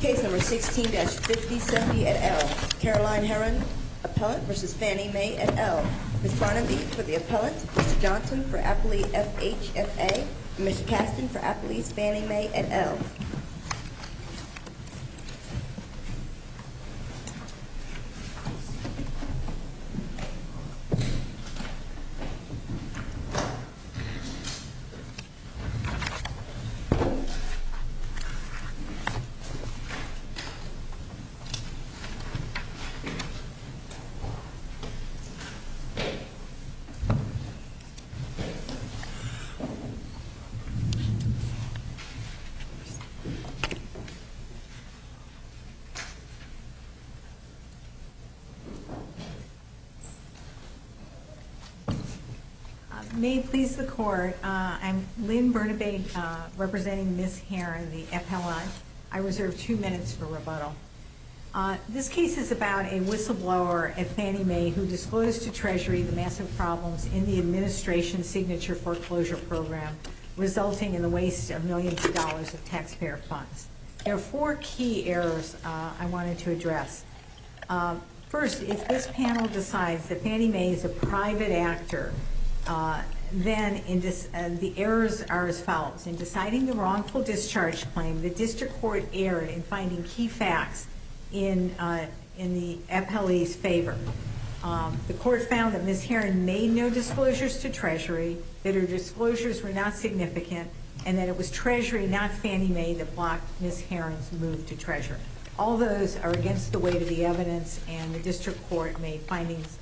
Case number 16-5070 et al. Caroline Herron, appellant versus Fannie Mae et al. Ms. Barnaby for the appellant, Mr. Johnson for appellee FHFA, and Mr. Caston for appellees Fannie Mae et al. May it please the Court, I'm Lynn Barnaby, representing Ms. Herron, the appellant. I reserve 2 minutes for rebuttal. This case is about a whistleblower at Fannie Mae who disclosed to Treasury the massive problems in the administration's signature foreclosure program, resulting in the waste of millions of dollars of taxpayer funds. There are 4 key errors I wanted to address. First, if this panel decides that Fannie Mae is a private actor, then the errors are as follows. In deciding the wrongful discharge claim, the district court erred in finding key facts in the appellee's favor. The court found that Ms. Herron made no disclosures to Treasury, that her disclosures were not significant, and that it was Treasury, not Fannie Mae, that blocked Ms. Herron's move to Treasury. All those are against the weight of the evidence, and the district court made findings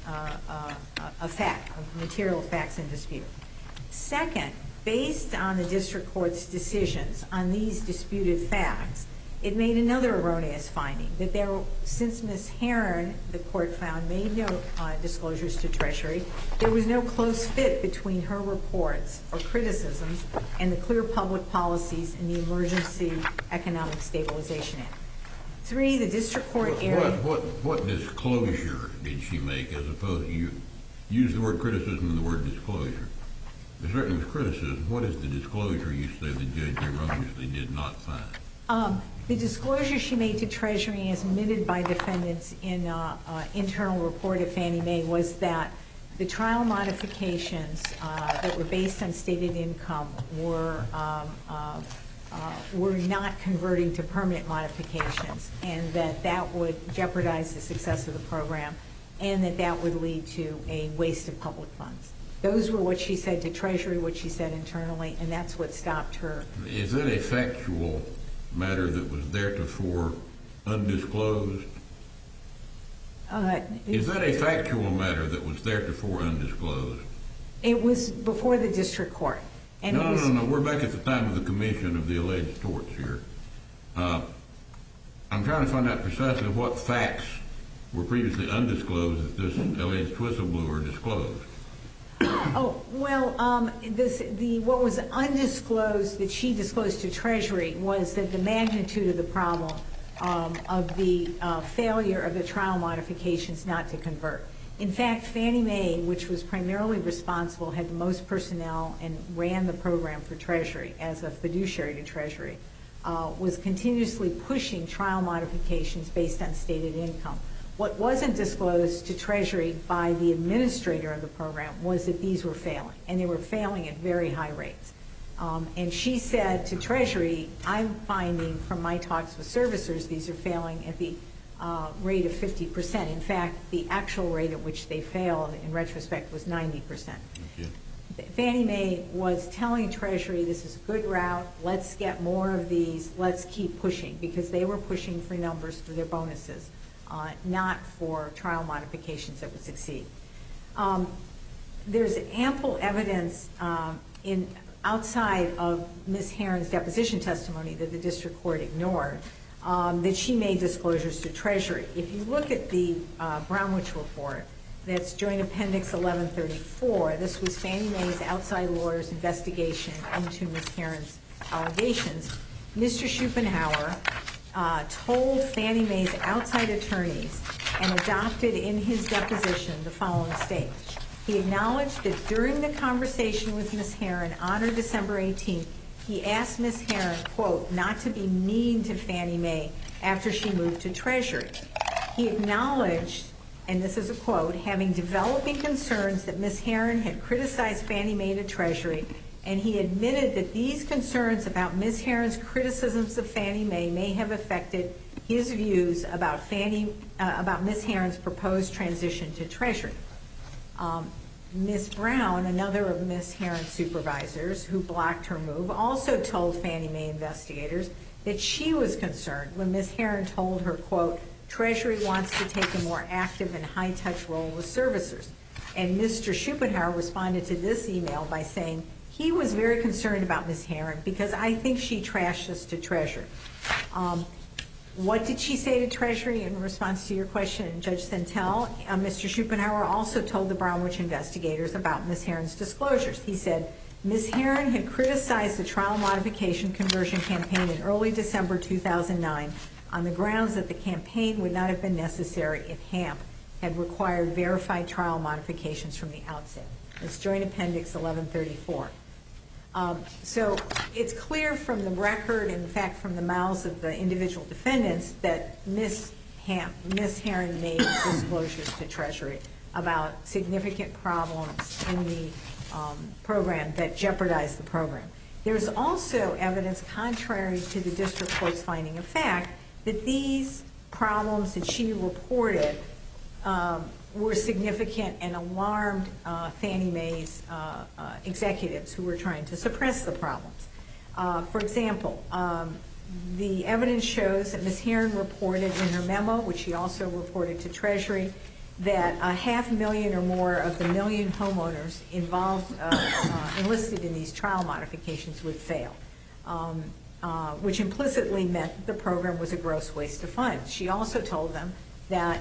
of material facts in dispute. Second, based on the district court's decisions on these disputed facts, it made another erroneous finding, that since Ms. Herron, the court found, made no disclosures to Treasury, there was no close fit between her reports or criticisms and the clear public policies in the Emergency Economic Stabilization Act. 3, the district court erred. What disclosure did she make, as opposed to you use the word criticism and the word disclosure? There certainly was criticism. What is the disclosure you say the judge erroneously did not find? The disclosure she made to Treasury, as admitted by defendants in an internal report of Fannie Mae, was that the trial modifications that were based on stated income were not converting to permanent modifications, and that would jeopardize the success of the program, and that would lead to a waste of public funds. Those were what she said to Treasury, what she said internally, and that's what stopped her. Is that a factual matter that was theretofore undisclosed? Is that a factual matter that was theretofore undisclosed? It was before the district court. No. We're back at the time of the commission of the alleged torts here. I'm trying to find out precisely what facts were previously undisclosed that this alleged whistleblower disclosed. What was undisclosed that she disclosed to Treasury was that the magnitude of the problem of the failure of the trial modifications not to convert. In fact, Fannie Mae, which was primarily responsible, had the most personnel and ran the program for Treasury as a fiduciary to Treasury, was continuously pushing trial modifications based on stated income. What wasn't disclosed to Treasury by the administrator of the program was that these were failing, and they were failing at very high rates. And she said to Treasury, I'm finding from my talks with servicers these are failing at the rate of 50%. In fact, the actual rate at which they failed, in retrospect, was 90%. Okay. Fannie Mae was telling Treasury, this is a good route, let's get more of these, let's keep pushing, because they were pushing for numbers for their bonuses, not for trial modifications that would succeed. There's ample evidence outside of Ms. Herron's deposition testimony that the district court ignored, that she made disclosures to Treasury. If you look at the Brownwich report, that's Joint Appendix 1134, this was Fannie Mae's outside lawyer's investigation into Ms. Herron's allegations. Mr. Schopenhauer told Fannie Mae's outside attorneys and adopted in his deposition the following statement. He acknowledged that during the conversation with Ms. Herron on her December 18th, he asked Ms. Herron, quote, not to be mean to Fannie Mae after she moved to Treasury. He acknowledged, and this is a quote, having developing concerns that Ms. Herron had criticized Fannie Mae to Treasury, and he admitted that these concerns about Ms. Herron's criticisms of Fannie Mae may have affected his views about Ms. Herron's proposed transition to Treasury. Ms. Brown, another of Ms. Herron's supervisors who blocked her move, also told Fannie Mae investigators that she was concerned when Ms. Herron told her, quote, Treasury wants to take a more active and high-touch role with servicers. And Mr. Schopenhauer responded to this email by saying, he was very concerned about Ms. Herron because I think she trashed us to Treasury. What did she say to Treasury in response to your question, Judge Santel? Mr. Schopenhauer also told the Brownwich investigators about Ms. Herron's disclosures. He said, Ms. Herron had criticized the trial modification conversion campaign in early December 2009 on the grounds that the campaign would not have been necessary if HAMP had required verified trial modifications from the outset. It's Joint Appendix 1134. So it's clear from the record, in fact from the mouths of the individual defendants, that Ms. Herron made disclosures to Treasury about significant problems in the program that jeopardized the program. There's also evidence contrary to the district court's finding of fact that these problems that she reported were significant and alarmed Fannie Mae's executives who were trying to suppress the problems. For example, the evidence shows that Ms. Herron reported in her memo, which she also reported to Treasury, that 500,000 or more of the million homeowners involved, enlisted in these trial modifications would fail, which implicitly meant that the program was a gross waste of funds. She also told them that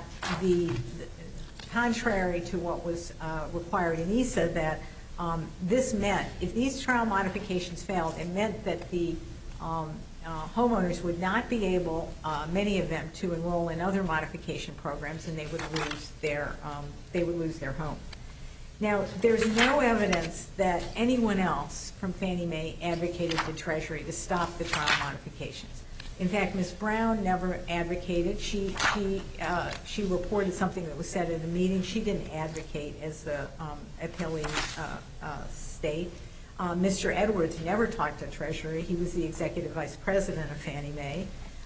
contrary to what was required in ESA, that this meant, if these trial modifications failed, it meant that the homeowners would not be able, many of them, to enroll in other modification programs, and they would lose their home. Now, there's no evidence that anyone else from Fannie Mae advocated to Treasury to stop the trial modifications. In fact, Ms. Brown never advocated. She reported something that was said at a meeting. She didn't advocate as the appellee state. Mr. Edwards never talked to Treasury. He was the executive vice president of Fannie Mae.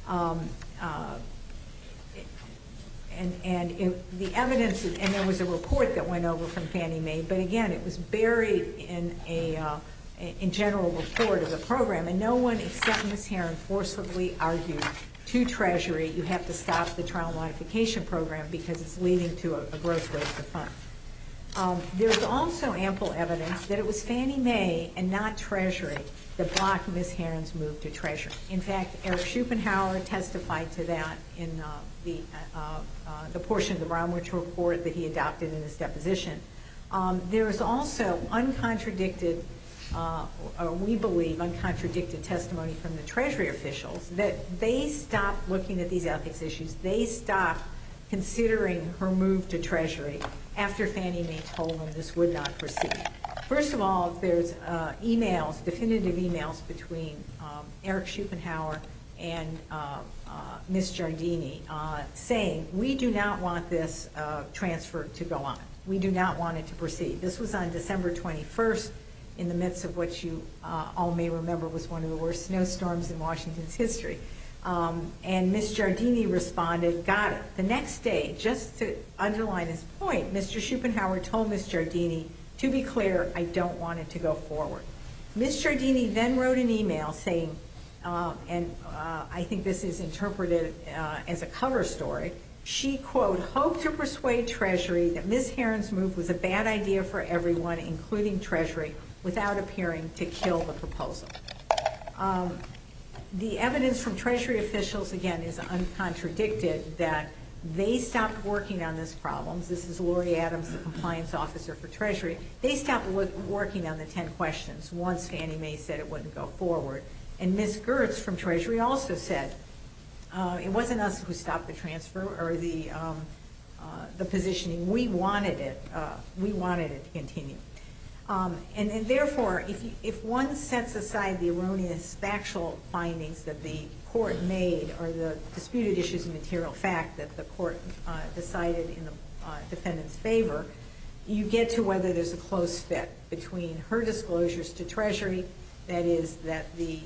The evidence, and there was a report that went over from Fannie Mae, but again, it was buried in a general report of the program, and no one except Ms. Herron forcibly argued to Treasury, you have to stop the trial modification program because it's leading to a gross waste of funds. There's also ample evidence that it was Fannie Mae and not Treasury that blocked Ms. Herron's move to Treasury. In fact, Eric Schopenhauer testified to that in the portion of the Brownwich report that he adopted in his deposition. There is also uncontradicted, we believe, uncontradicted testimony from the Treasury officials that they stopped looking at these ethics issues. They stopped considering her move to Treasury after Fannie Mae told them this would not proceed. First of all, there's emails, definitive emails between Eric Schopenhauer and Ms. Giardini saying, we do not want this transfer to go on. We do not want it to proceed. This was on December 21st in the midst of what you all may remember was one of the worst snowstorms in Washington's history. And Ms. Giardini responded, got it. The next day, just to underline his point, Mr. Schopenhauer told Ms. Giardini, to be clear, I don't want it to go forward. Ms. Giardini then wrote an email saying, and I think this is interpreted as a cover story, she, quote, hoped to persuade Treasury that Ms. Herron's move was a bad idea for everyone, including Treasury, without appearing to kill the proposal. The evidence from Treasury officials, again, is uncontradicted that they stopped working on this problem. This is Lori Adams, the compliance officer for Treasury. They stopped working on the 10 questions once Fannie Mae said it wouldn't go forward. And Ms. Gertz from Treasury also said, it wasn't us who stopped the transfer or the positioning. We wanted it to continue. And therefore, if one sets aside the erroneous factual findings that the court made or the disputed issues of material fact that the court decided in the defendant's favor, you get to whether there's a close fit between her disclosures to Treasury, that is, that the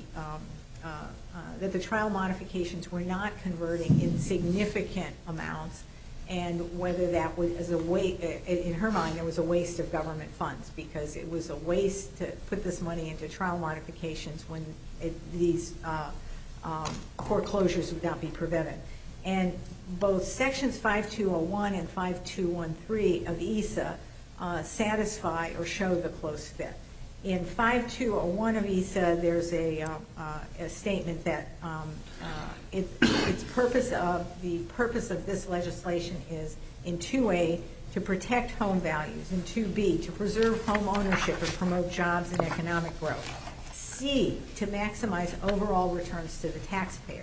trial modifications were not converting in significant amounts, and whether that was in her mind, it was a waste of government funds, because it was a waste to put this money into trial modifications when these foreclosures would not be prevented. And both Sections 5201 and 5213 of ESA satisfy or show the close fit. In 5201 of ESA, there's a statement that the purpose of this legislation is, in 2A, to protect home values, and 2B, to preserve home ownership and promote jobs and economic growth. C, to maximize overall returns to the taxpayer.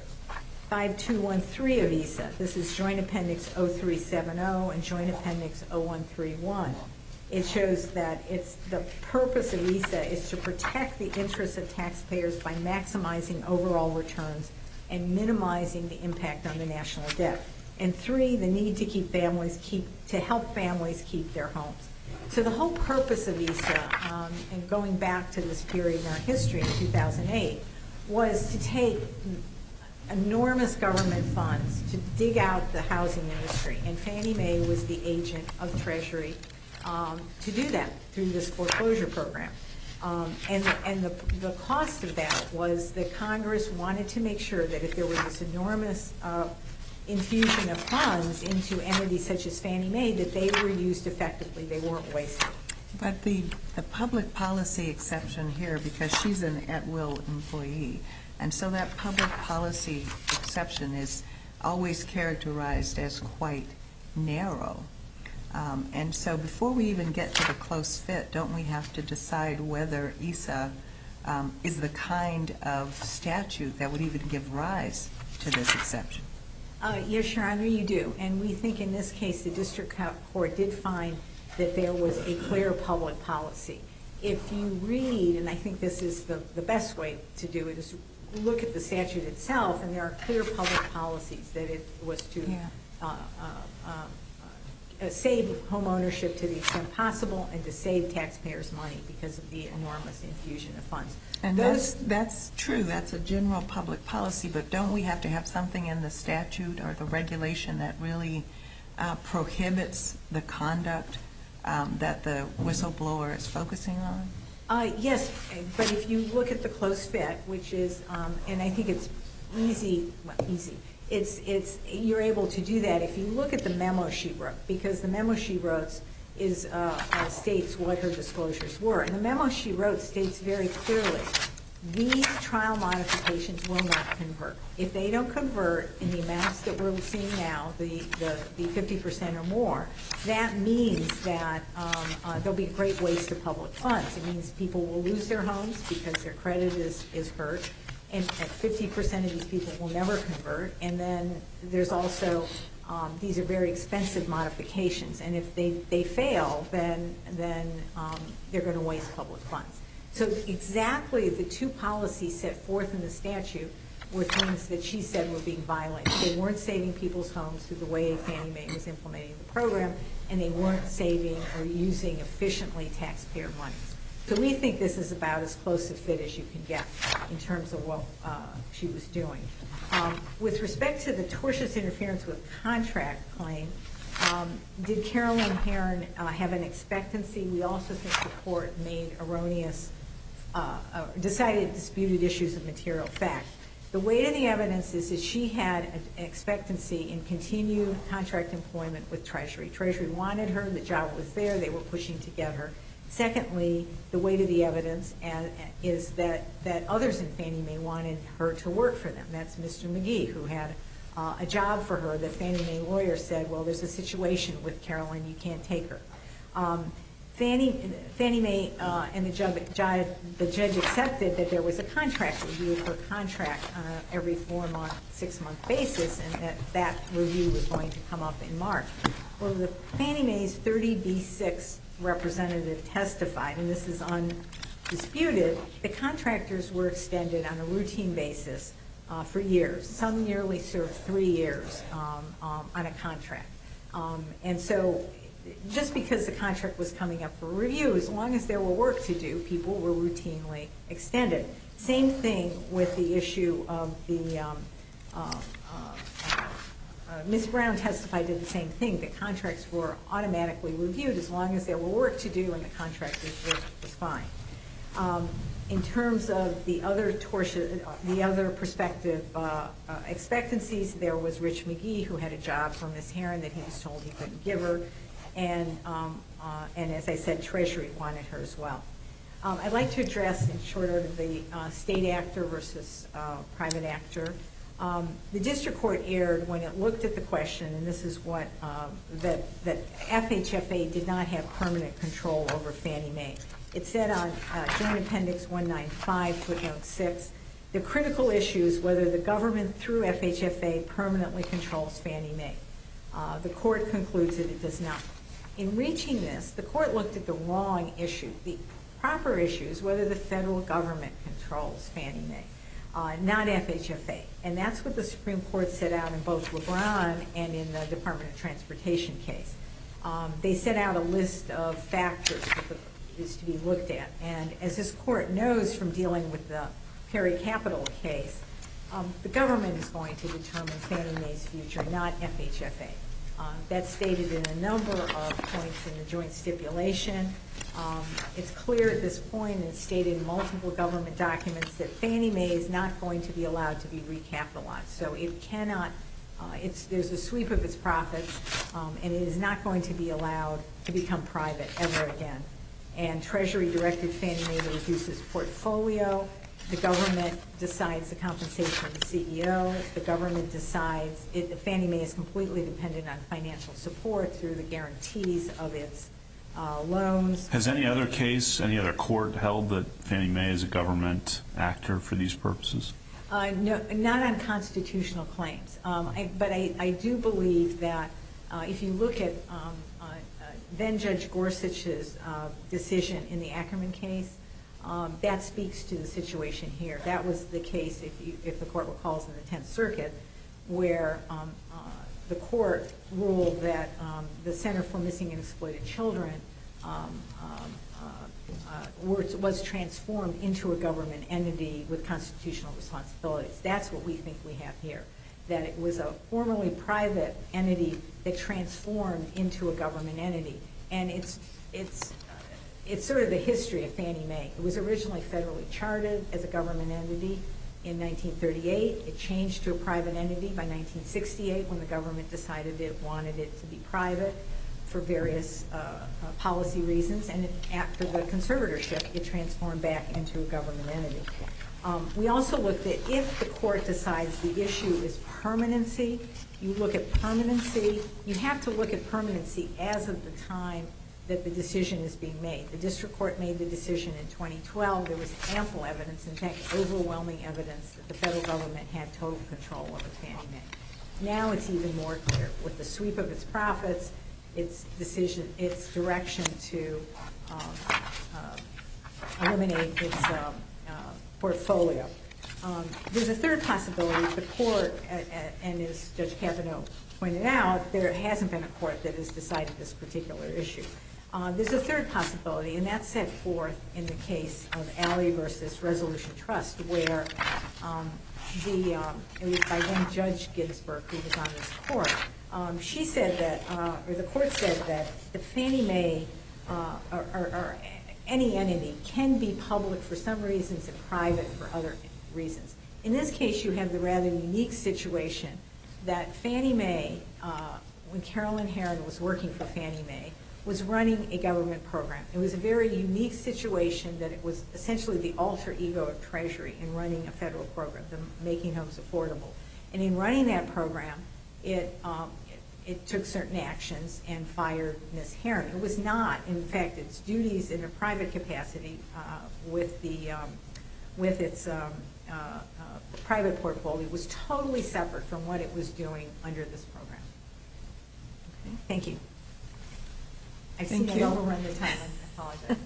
5213 of ESA, this is Joint Appendix 0370 and Joint Appendix 0131. It shows that the purpose of ESA is to protect the interests of taxpayers by maximizing overall returns and minimizing the impact on the national debt. And 3, the need to help families keep their homes. So the whole purpose of ESA, and going back to this period in our history in 2008, was to take enormous government funds to dig out the housing industry. And Fannie Mae was the agent of Treasury to do that through this foreclosure program. And the cost of that was that Congress wanted to make sure that if there was this enormous infusion of funds into entities such as Fannie Mae, that they were used effectively, they weren't wasted. But the public policy exception here, because she's an at-will employee, and so that public policy exception is always characterized as quite narrow. And so before we even get to the close fit, don't we have to decide whether ESA is the kind of statute that would even give rise to this exception? Yes, Your Honor, you do. And we think in this case the district court did find that there was a clear public policy. If you read, and I think this is the best way to do it, is look at the statute itself, and there are clear public policies that it was to save home ownership to the extent possible and to save taxpayers money because of the enormous infusion of funds. And that's true. That's a general public policy, but don't we have to have something in the statute or the regulation that really prohibits the conduct that the whistleblower is focusing on? Yes, but if you look at the close fit, which is, and I think it's easy, you're able to do that if you look at the memo she wrote, because the memo she wrote states what her disclosures were. And the memo she wrote states very clearly, these trial modifications will not convert. If they don't convert in the amounts that we're seeing now, the 50% or more, that means that there'll be a great waste of public funds. It means people will lose their homes because their credit is hurt, and 50% of these people will never convert. And then there's also, these are very expensive modifications, and if they fail, then they're going to waste public funds. So exactly the two policies set forth in the statute were things that she said were being violated. They weren't saving people's homes through the way Fannie Mae was implementing the program, and they weren't saving or using efficiently taxpayer money. So we think this is about as close a fit as you can get in terms of what she was doing. With respect to the tortious interference with contract claim, did Carolyn Herron have an expectancy? We also think the court made erroneous, decided disputed issues of material fact. The weight of the evidence is that she had an expectancy in continued contract employment with Treasury. Treasury wanted her, the job was there, they were pushing to get her. Secondly, the weight of the evidence is that others in Fannie Mae wanted her to work for them. That's Mr. McGee, who had a job for her that Fannie Mae lawyers said, well, there's a situation with Carolyn, you can't take her. Fannie Mae and the judge accepted that there was a contract review of her contract on every 4-month, 6-month basis, and that review was going to come up in March. Well, the Fannie Mae's 30B6 representative testified, and this is undisputed, the contractors were extended on a routine basis for years. Some nearly served 3 years on a contract. And so just because the contract was coming up for review, as long as there were work to do, people were routinely extended. Same thing with the issue of the Ms. Brown testified to the same thing. The contracts were automatically reviewed as long as there were work to do and the contractors was fine. In terms of the other prospective expectancies, there was Rich McGee, who had a job for Ms. Herron that he was told he couldn't give her, and as I said, Treasury wanted her as well. I'd like to address in short order the state actor versus private actor. The district court erred when it looked at the question, and this is what that FHFA did not have permanent control over Fannie Mae. It said on Joint Appendix 195, footnote 6, the critical issue is whether the government through FHFA permanently controls Fannie Mae. The court concludes that it does not. In reaching this, the court looked at the wrong issue. The proper issue is whether the federal government controls Fannie Mae, not FHFA. And that's what the Supreme Court set out in both LeBron and in the Department of Transportation case. They set out a list of factors that is to be looked at. And as this court knows from dealing with the Perry Capital case, the government is going to determine Fannie Mae's future, not FHFA. That's stated in a number of points in the joint stipulation. It's clear at this point, and it's stated in multiple government documents, that Fannie Mae is not going to be allowed to be recapitalized. So it cannot, there's a sweep of its profits, and it is not going to be allowed to become private ever again. And Treasury directed Fannie Mae to reduce its portfolio. The government decides the compensation of the CEO. The government decides, Fannie Mae is completely dependent on financial support through the guarantees of its loans. Has any other case, any other court held that Fannie Mae is a government actor for these purposes? No, not on constitutional claims. But I do believe that if you look at then Judge Gorsuch's decision in the Ackerman case, that speaks to the situation here. That was the case, if the court recalls, in the Tenth Circuit, where the court ruled that the Center for Missing and Exploited Children was transformed into a government entity with constitutional responsibilities. That's what we think we have here, that it was a formerly private entity that transformed into a government entity. And it's sort of the history of Fannie Mae. It was originally federally chartered as a government entity in 1938. It changed to a private entity by 1968 when the government decided it wanted it to be private for various policy reasons. And after the conservatorship, it transformed back into a government entity. We also looked at, if the court decides the issue is permanency, you look at permanency. You have to look at permanency as of the time that the decision is being made. The district court made the decision in 2012. There was ample evidence, in fact, overwhelming evidence, that the federal government had total control over Fannie Mae. Now it's even more clear. With the sweep of its profits, its decision, its direction to eliminate its portfolio. There's a third possibility. The court, and as Judge Kavanaugh pointed out, there hasn't been a court that has decided this particular issue. There's a third possibility, and that's set forth in the case of Alley versus Resolution Trust, where it was by then Judge Ginsburg who was on this court. She said that, or the court said that the Fannie Mae or any entity can be public for some reasons and private for other reasons. In this case, you have the rather unique situation that Fannie Mae, when Carolyn Herron was working for Fannie Mae, was running a government program. It was a very unique situation that it was essentially the alter ego of Treasury in running a federal program, the Making Homes Affordable. And in running that program, it took certain actions and fired Ms. Herron. It was not, in fact, its duties in a private capacity with its private portfolio was totally separate from what it was doing under this program. Okay. Thank you. I've Thank seen you. it overrun the time. I apologize.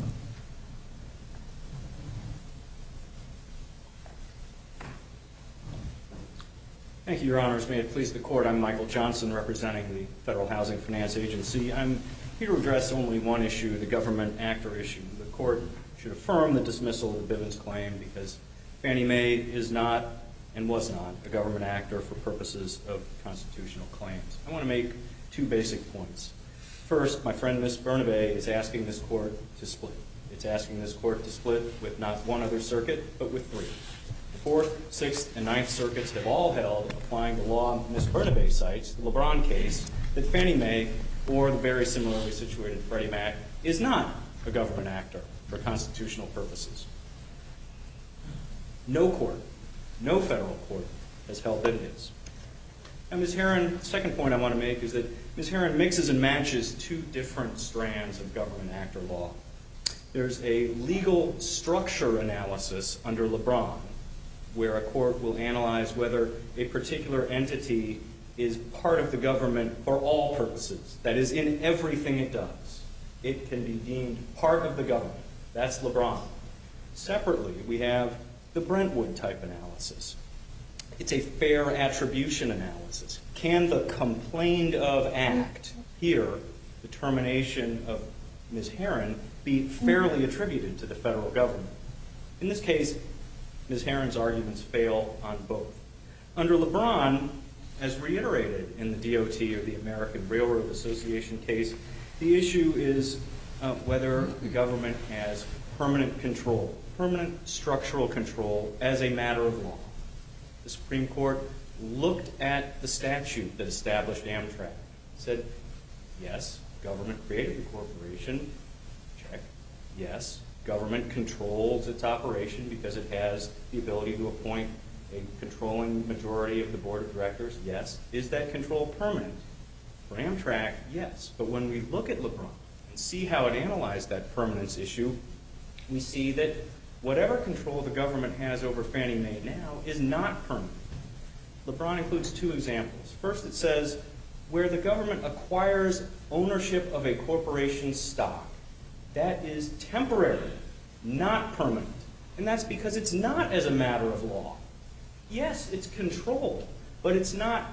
Thank you, Your Honors. May it please the Court, I'm Michael Johnson, representing the Federal Housing Finance Agency. I'm here to address only one issue, the government actor issue. The Court should affirm the dismissal of the Bivens claim because Fannie Mae is not and was not a government actor for purposes of constitutional claims. I want to make two basic points. First, my friend Ms. Bernabe is asking this Court to split. It's asking this Court to split with not one other circuit, but with three. The 4th, 6th, and 9th circuits have all held, applying the law Ms. Bernabe cites, the LeBron case, that Fannie Mae, or the very similarly situated Freddie Mac, is not a government actor for constitutional purposes. No court, no federal court, has held that it is. And Ms. Herron, the second point I want to make is that Ms. Herron mixes and matches two different strands of government actor law. There's a legal structure analysis under LeBron, where a court will analyze whether a particular entity is part of the government for all purposes. That is, in everything it does. It can be deemed part of the government. That's LeBron. Separately, we have the Brentwood type analysis. It's a fair attribution analysis. Can the complained of act here, the termination of Ms. Herron, be fairly attributed to the federal government? In this case, Ms. Herron's arguments fail on both. Under LeBron, as reiterated in the DOT or the American Railroad Association case, the issue is whether the government has permanent control, permanent structural control as a matter of law. The Supreme Court looked at the statute that established Amtrak, said, yes, government created the corporation, check. Yes, government controls its operation because it has the ability to appoint a controlling majority of the board of directors, yes. Is that control permanent? For Amtrak, yes. But when we look at LeBron and see how it analyzed that permanence issue, we see that whatever control the government has over Fannie Mae now is not permanent. LeBron includes two examples. First, it says where the government acquires ownership of a corporation's stock, that is temporary, not permanent. And that's because it's not as a matter of law. Yes, it's control, but it's not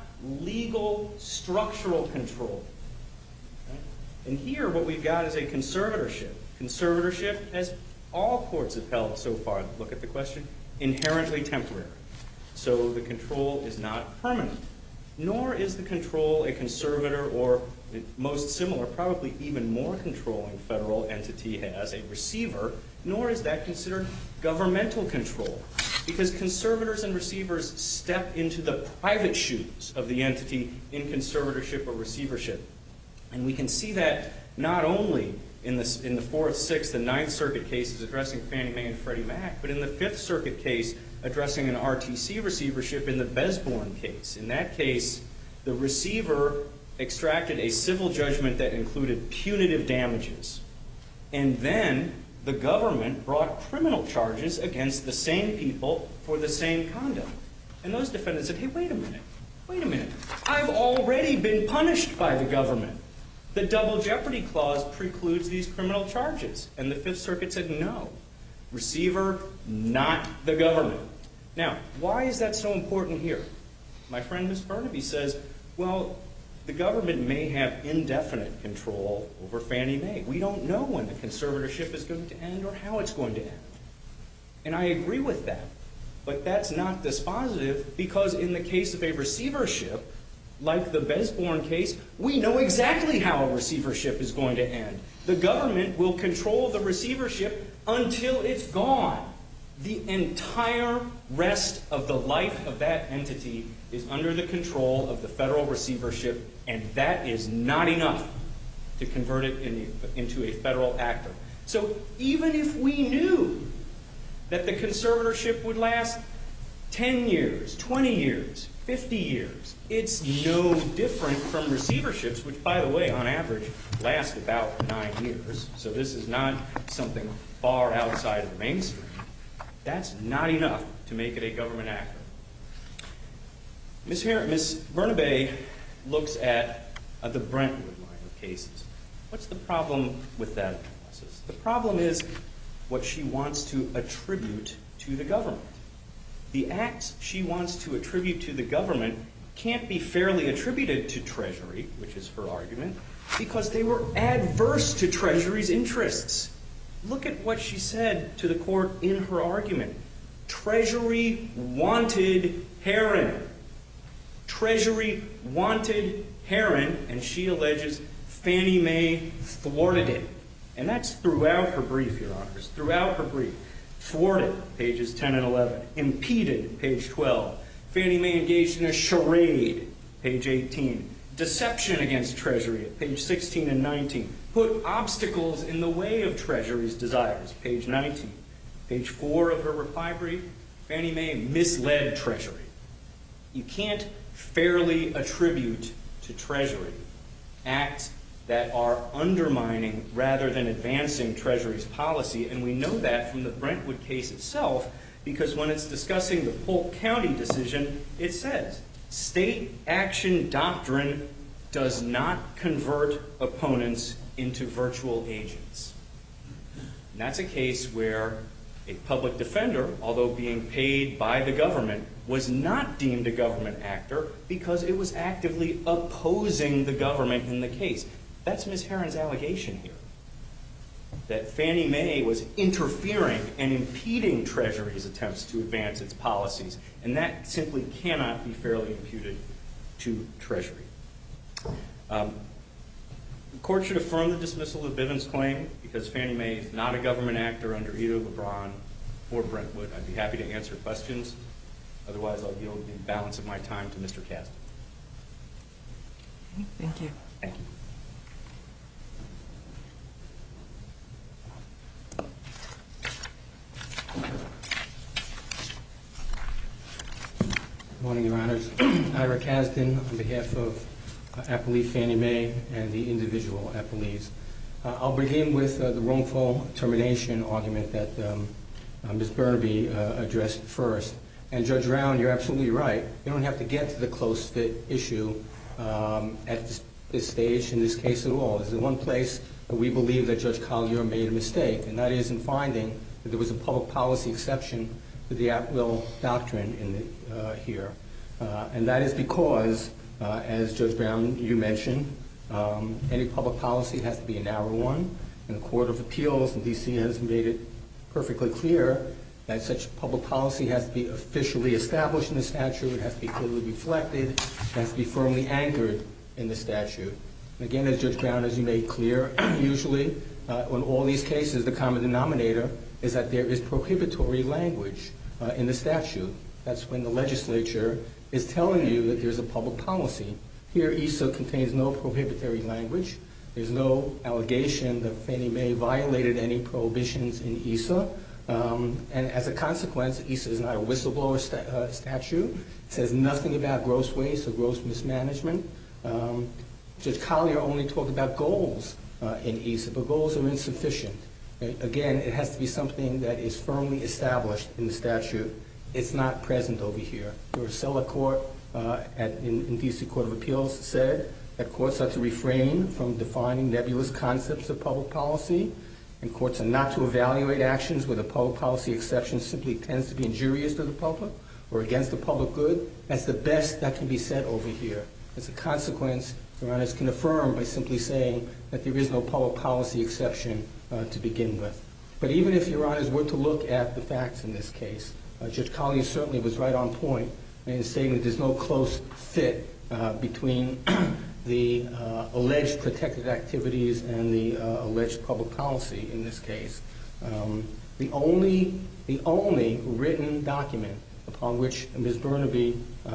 legal structural control. Okay? And here what we've got is a conservatorship. Conservatorship, as all courts have held so far, look at the question, inherently temporary. So the control is not permanent, nor is the control a conservator or most similar, probably even more controlling federal entity has, a receiver, nor is that considered governmental control. Because conservators and receivers step into the private shoes of the entity in conservatorship or receivership. And we can see that not only in the 4th, 6th, and 9th Circuit cases addressing Fannie Mae and Freddie Mac, but in the 5th Circuit case addressing an RTC receivership in the Besborn case. In that case, the receiver extracted a civil judgment that included punitive damages. And then the government brought criminal charges against the same people for the same conduct. And those defendants said, hey, wait a minute. I've already been punished by the government. The double jeopardy clause precludes these criminal charges. And the 5th Circuit said, no. Receiver, not the government. Now, why is that so important here? My friend Ms. Burnaby says, well, the government may have indefinite control over Fannie Mae. We don't know when the conservatorship is going to end or how it's going to end. And I agree with that. But that's not dispositive because in the case of a receivership, like the Besborn case, we know exactly how a receivership is going to end. The government will control the receivership until it's gone. The entire rest of the life of that entity is under the control of the federal receivership, and that is not enough to convert it into a federal actor. So even if we knew that the conservatorship would last 10 years, 20 years, 50 years, it's no different from receiverships, which, by the way, on average, last about 9 years. So this is not something far outside of the mainstream. That's not enough to make it a government actor. Ms. Bernabe looks at the Brentwood line of cases. What's the problem with that analysis? The problem is what she wants to attribute to the government. The acts she wants to attribute to the government can't be fairly attributed to Treasury, which is her argument, because they were adverse to Treasury's interests. Look at what she said to the court in her argument. Treasury wanted Herron. Treasury wanted Herron, and she alleges Fannie Mae thwarted it. And that's throughout her brief, Your Honors, throughout her brief. Thwarted, pages 10 and 11. Impeded, page 12. Fannie Mae engaged in a charade, page 18. Deception against Treasury, at page 16 and 19. Put obstacles in the way of Treasury's desires, page 19. Page 4 of her reply brief, Fannie Mae misled Treasury. You can't fairly attribute to Treasury acts that are undermining rather than advancing Treasury's policy, and we know that from the Brentwood case itself, because when it's discussing the Polk County decision, it says, state action doctrine does not convert opponents into virtual agents. And that's a case where a public defender, although being paid by the government, was not deemed a government actor because it was actively opposing the government in the case. That's Ms. Herron's allegation here, that Fannie Mae was interfering and impeding Treasury's attempts to advance its policies, and that simply cannot be fairly imputed to Treasury. The court should affirm the dismissal of Bivens' claim because Fannie Mae is not a government actor under either LeBron or Brentwood. I'd be happy to answer questions. Otherwise, I'll yield the balance of my time to Mr. Kasdan. Okay, thank you. Thank you. Good morning, Your Honors. Ira Kasdan on behalf of Appellee Fannie Mae and the individual appellees. I'll begin with the wrongful termination argument that Ms. Burnaby addressed first. And Judge Round, you're absolutely right. You don't have to get to the close fit issue at this stage in this case at all. There's one place that we believe that Judge Collier made a mistake, and that is in finding that there was a public policy exception to the at-will doctrine here. And that is because, as Judge Brown, you mentioned, any public policy has to be a narrow one, and the Court of Appeals in D.C. has made it perfectly clear that such public policy has to be officially established in the statute, it has to be clearly reflected, it has to be firmly anchored in the statute. And again, as Judge Brown, as you made clear, usually in all these cases, the common denominator is that there is prohibitory language in the statute. That's when the legislature is telling you that there's a public policy. Here, ESA contains no prohibitory language. There's no allegation that Fannie Mae violated any prohibitions in ESA. And as a consequence, ESA is not a whistleblower statute. It says nothing about gross waste or gross mismanagement. Judge Collier only talked about goals in ESA, but goals are insufficient. Again, it has to be something that is firmly established in the statute. It's not present over here. The Rosella Court in D.C. Court of Appeals said that courts are to refrain from defining nebulous concepts of public policy, and courts are not to evaluate actions where the public policy exception simply tends to be injurious to the public or against the public good. That's the best that can be said over here. As a consequence, Your Honors can affirm by simply saying that there is no public policy exception to begin with. But even if Your Honors were to look at the facts in this case, Judge Collier certainly was right on point in saying that there's no close fit between the alleged protected activities and the alleged public policy in this case. The only written document upon which Ms. Burnaby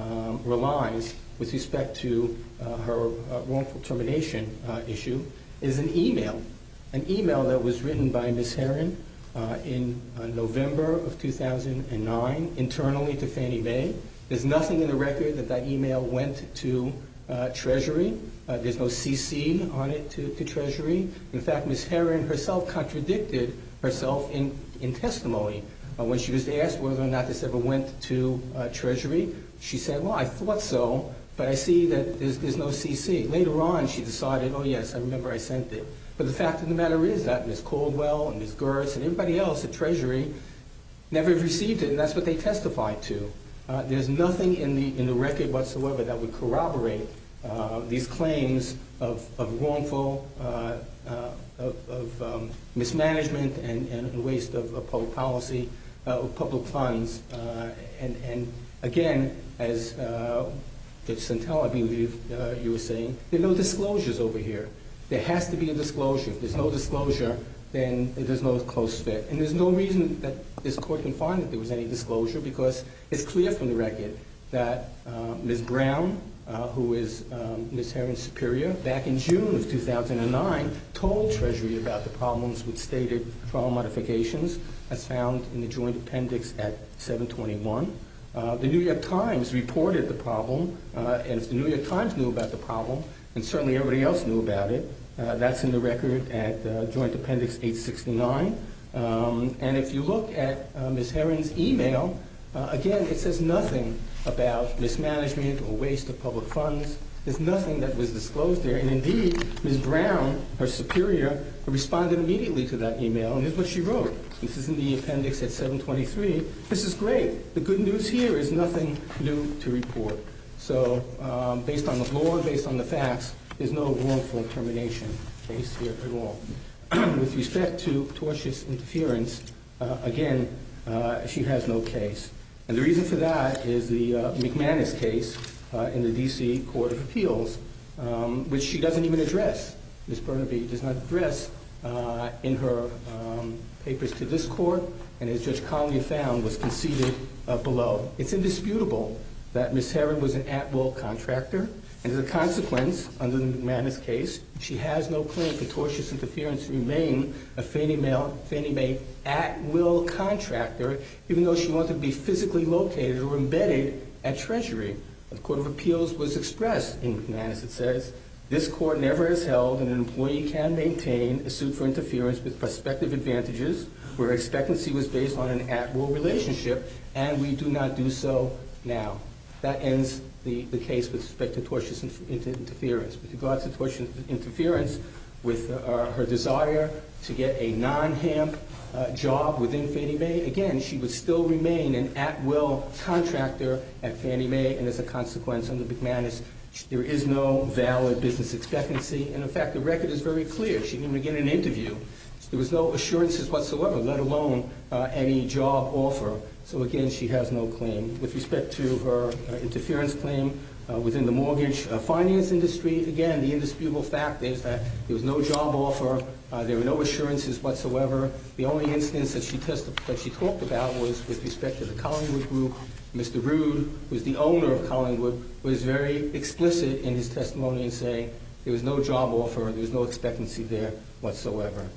relies with respect to her wrongful termination issue is an email that was written by Ms. Herron in November of 2009 internally to Fannie Mae. There's nothing in the record that email went to Treasury. There's no CC on it to Treasury. In fact, Ms. Herron herself contradicted herself in testimony. When she was asked whether or not this ever went to Treasury, she said, well, I thought so, but I see that there's no CC. Later on, she decided, oh, yes, I remember I sent it. But the fact of the matter is that Ms. Caldwell and Ms. Gertz and everybody else at Treasury never received it, and that's what they testified to. There's nothing in the record whatsoever that would corroborate these claims of wrongful, of mismanagement and waste of public policy, of public funds. And again, as Judge Santel, I believe you were saying, there are no disclosures over here. There has to be a disclosure. If there's no disclosure, then there's no close fit. And there's no reason that this Court can find that there was any disclosure, because it's clear from the record that Ms. Brown, who is Ms. Herron's superior, back in June of 2009, told Treasury about the problems with stated trial modifications, as found in the joint appendix at 721. The New York Times reported the problem, and if the New York Times knew about the problem, and certainly everybody else knew about it, that's in the record at joint appendix 869. And if you look at Ms. Herron's email, again, it says nothing about mismanagement or waste of public funds. There's nothing that was disclosed there. And indeed, Ms. Brown, her superior, responded immediately to that email, and here's what she wrote. This is in the appendix at 723. This is great. The good news here is nothing new to report. So based on the law, based on the facts, there's no wrongful termination case here at all. With respect to tortious interference, again, she has no case. And the reason for that is the McManus case in the D.C. Court of Appeals, which she doesn't even address. Ms. Burnaby does not address in her papers to this Court, and as Judge Connolly found, was conceded below. It's indisputable that Ms. Herron was an at-will contractor, and as a consequence, under the McManus case, she has no claim for tortious interference to remain a Fannie Mae at-will contractor, even though she wanted to be physically located or embedded at Treasury. The Court of Appeals was expressed in McManus. It says, this Court never has held that an employee can maintain a suit for interference with prospective advantages where expectancy was based on an at-will relationship, and we do not do so now. That ends the case with respect to tortious interference. With regard to tortious interference, with her desire to get a non-HAMP job within Fannie Mae, again, she would still remain an at-will contractor at Fannie Mae, and as a consequence, under McManus, there is no valid business expectancy. And in fact, the record is very clear. She didn't even get an interview. There was no assurances whatsoever, let alone any job offer. So again, she has no claim. With respect to her interference claim within the mortgage finance industry, again, the indisputable fact is that there was no job offer. There were no assurances whatsoever. The only instance that she talked about was with respect to the Collingwood Group. Mr. Rood, who is the owner of Collingwood, was very explicit in his testimony in saying there was no job offer, there was no expectancy there whatsoever.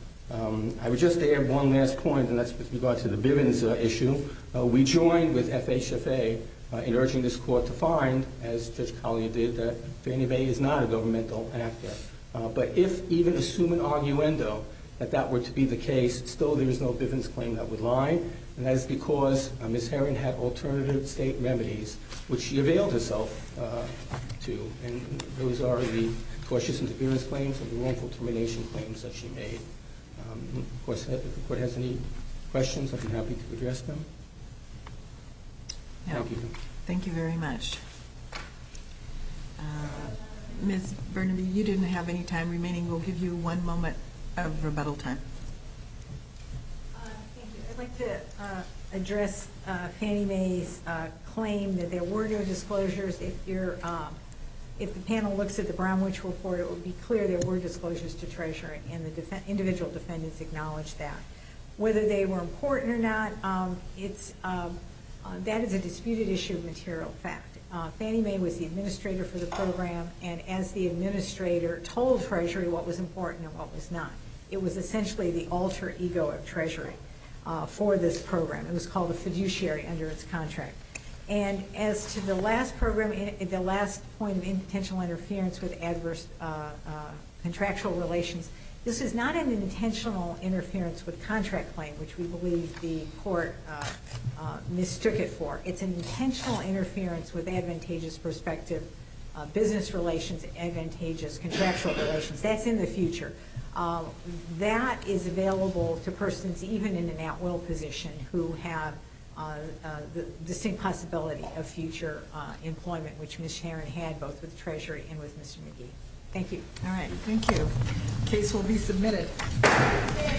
I would just add one last point, and that's with regard to the Bivens issue. We joined with FHFA in urging this Court to find, as Judge Collier did, that Fannie Mae is not a governmental actor. But if even assuming arguendo that were to be the case, still there is no Bivens claim that would lie, and that is because Ms. Herron had alternative state remedies, which she availed herself to, and those are the tortious interference claims and the wrongful termination claims that she made. Of course, if the Court has any questions, I'd be happy to address them. No. Thank you. Thank you very much. Ms. Burnaby, you didn't have any time remaining. We'll give you 1 moment of rebuttal time. Thank you. I'd like to address Fannie Mae's claim that there were no disclosures. If the panel looks at the Brown-Witch report, it will be clear there were disclosures to Treasury, and the individual defendants acknowledged that. Whether they were important or not, that is a disputed issue of material fact. Fannie Mae was the administrator for the program, and as the administrator told Treasury what was important and what was not. It was essentially the alter ego of Treasury for this program. It was called a fiduciary under its contract. And as to the last program, the last point of intentional interference with adverse contractual relations, this is not an intentional interference with contract claim, which we believe the Court mistook it for. It's an intentional interference with advantageous prospective business relations, advantageous contractual relations. That's in the future. That is available to persons even in an at-will position who have the distinct possibility of future employment, which Ms. Herron had both with Treasury and with Mr. McGee. Thank you. All right, thank you. Case will be submitted.